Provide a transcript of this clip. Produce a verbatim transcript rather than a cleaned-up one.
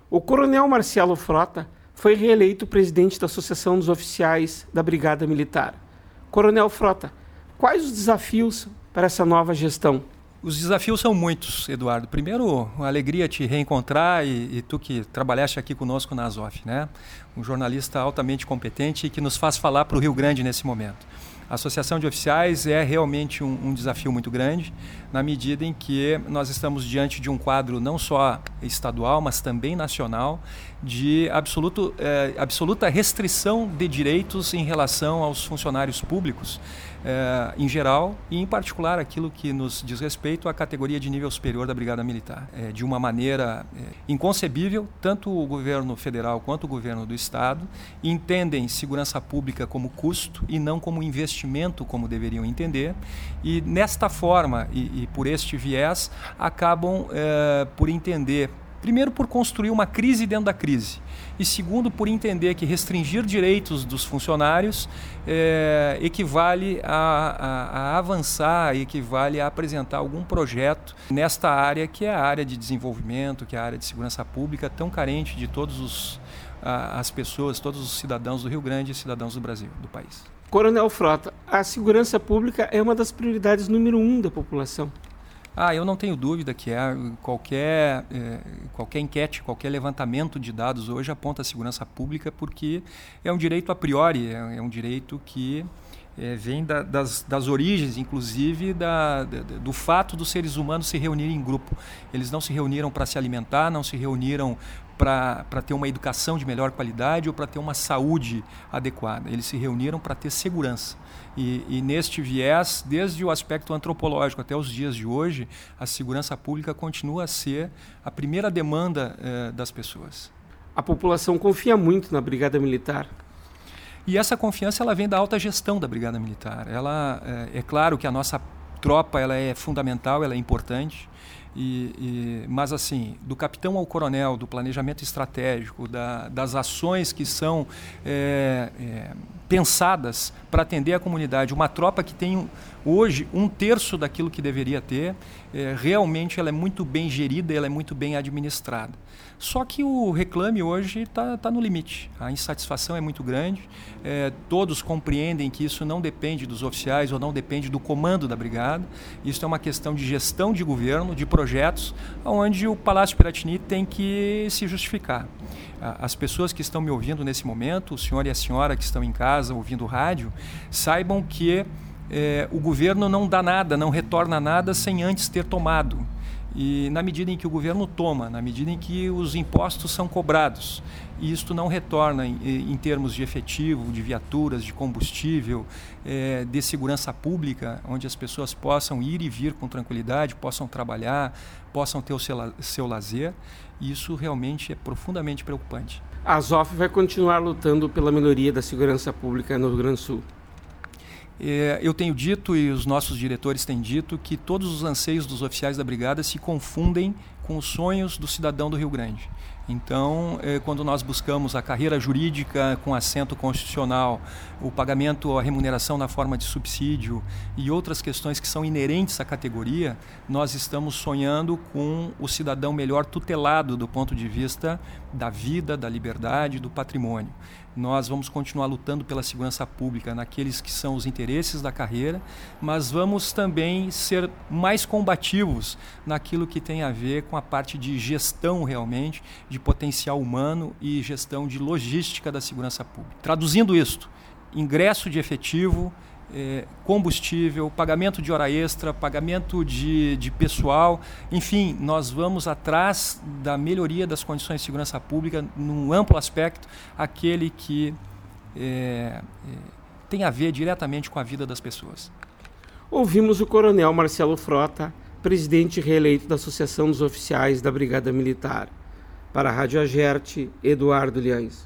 O coronel Marcelo Frota foi reeleito presidente da Associação dos Oficiais da Brigada Militar. Coronel Frota, quais os desafios para essa nova gestão? Os desafios são muitos, Eduardo. Primeiro, uma alegria te reencontrar e, e tu que trabalhaste aqui conosco na Azof, né? Um jornalista altamente competente que nos faz falar para o Rio Grande nesse momento. A Associação de Oficiais é realmente um, um desafio muito grande, na medida em que nós estamos diante de um quadro não só estadual, mas também nacional, de absoluto, eh, absoluta restrição de direitos em relação aos funcionários públicos, eh, em geral, e em particular aquilo que nos diz respeito à categoria de nível superior da Brigada Militar. Eh, de uma maneira eh, inconcebível, tanto o governo federal quanto o governo do Estado entendem segurança pública como custo e não como investimento, como deveriam entender, e nesta forma e, e por este viés acabam eh, por entender, primeiro, por construir uma crise dentro da crise, e segundo, por entender que restringir direitos dos funcionários é, equivale a, a, a avançar, equivale a apresentar algum projeto nesta área que é a área de desenvolvimento, que é a área de segurança pública, tão carente de todas as pessoas, todos os cidadãos do Rio Grande e cidadãos do Brasil, do país. Coronel Frota, a segurança pública é uma das prioridades número um da população. Ah, eu não tenho dúvida que é. Qualquer, é, qualquer enquete, qualquer levantamento de dados hoje aponta a segurança pública, porque é um direito a priori, é, é um direito que é, vem da, das, das origens, inclusive, da, da, do fato dos seres humanos se reunirem em grupo. Eles não se reuniram para se alimentar, não se reuniram para ter uma educação de melhor qualidade ou para ter uma saúde adequada. Eles se reuniram para ter segurança. E, e neste viés, desde o aspecto antropológico até os dias de hoje, a segurança pública continua a ser a primeira demanda eh, das pessoas. A população confia muito na Brigada Militar. E essa confiança ela vem da alta gestão da Brigada Militar. Ela, é, é claro que a nossa tropa ela é fundamental, ela é importante, e, e, mas assim, do capitão ao coronel, do planejamento estratégico, da, das ações que são é, é, pensadas para atender a comunidade, uma tropa que tem hoje um terço daquilo que deveria ter, é, realmente ela é muito bem gerida, ela é muito bem administrada. Só que o reclame hoje está tá no limite, a insatisfação é muito grande, é, todos compreendem que isso não depende dos oficiais ou não depende do comando da brigada, isso é uma questão de gestão de governo, de projetos, onde o Palácio Piratini tem que se justificar. As pessoas que estão me ouvindo nesse momento, o senhor e a senhora que estão em casa ouvindo rádio, saibam que é, o governo não dá nada, não retorna nada sem antes ter tomado. E na medida em que o governo toma, na medida em que os impostos são cobrados, e isto não retorna em, em termos de efetivo, de viaturas, de combustível, é, de segurança pública, onde as pessoas possam ir e vir com tranquilidade, possam trabalhar, possam ter o seu, seu lazer, isso realmente é profundamente preocupante. A Azof vai continuar lutando pela melhoria da segurança pública no Rio Grande do Sul. É, eu tenho dito e os nossos diretores têm dito que todos os anseios dos oficiais da brigada se confundem com os sonhos do cidadão do Rio Grande. Então, é, quando nós buscamos a carreira jurídica com assento constitucional, o pagamento, a remuneração na forma de subsídio e outras questões que são inerentes à categoria, nós estamos sonhando com o cidadão melhor tutelado do ponto de vista da vida, da liberdade, do patrimônio. Nós vamos continuar lutando pela segurança pública naqueles que são os interesses da carreira, mas vamos também ser mais combativos naquilo que tem a ver com a parte de gestão realmente, de potencial humano e gestão de logística da segurança pública. Traduzindo isto, ingresso de efetivo, eh, combustível, pagamento de hora extra, pagamento de, de pessoal, enfim, nós vamos atrás da melhoria das condições de segurança pública num amplo aspecto, aquele que eh, eh, tem a ver diretamente com a vida das pessoas. Ouvimos o coronel Marcelo Frota, presidente reeleito da Associação dos Oficiais da Brigada Militar. Para a Rádio Agerte, Eduardo Liães.